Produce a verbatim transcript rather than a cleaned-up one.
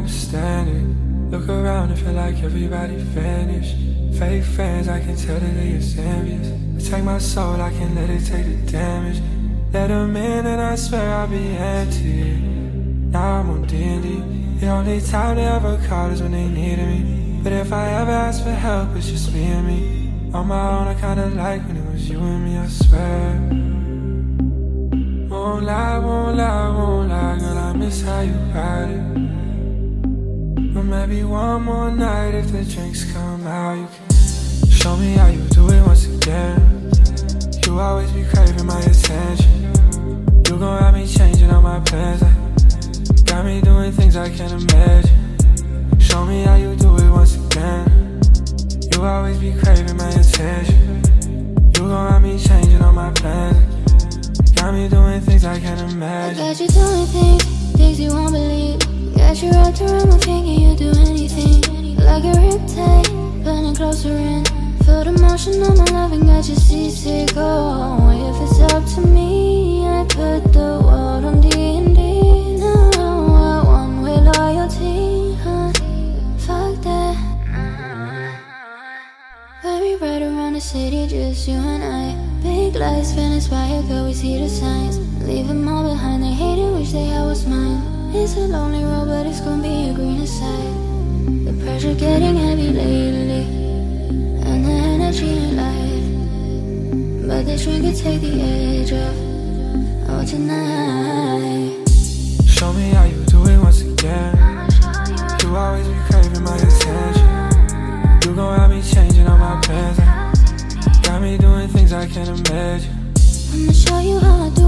understand it. Look around and feel like everybody vanished. Fake fans, I can tell that they is envious. Take my soul, I can let it take the damage. Let them in and I swear I'll be empty. Now I'm on D and D. The only time they ever call is when they needed me. But if I ever ask for help, it's just me and me. On my own, I kinda like when it was you and me, I swear. Won't lie, won't lie, won't lie, girl, I miss how you ride it. But maybe one more night, if the drinks come out, you can show me how you do it once again. You always be craving my attention. You gon' have me changing all my plans, like, got me doing things I can't imagine. Show me how you do it once again. You always be craving my attention. You gon' have me changing all my plans. Got me doing things I can't imagine. I got you doing things, things you won't believe. Got you wrapped around my finger, you do anything. Like a riptide, burning closer in. Feel the motion of my love and got you seasick. Oh, if it's up to me, I'd put the world on D and D. No, I want with loyalty, huh? Fuck that. When we ride around the city, just you and I. Big lights, Venice by a girl, we see the signs. Leave them all behind, they hate it, wish they had what's mine. It's a lonely road, but it's gonna be a greener side. The pressure getting heavy lately, and the energy ain't light. But this drink could take the edge off. Oh, tonight. Show me how you do it once again. You always be craving my attention. You gon' have me changing all my plans, like, got me doing things I can't imagine. I'ma show you how I do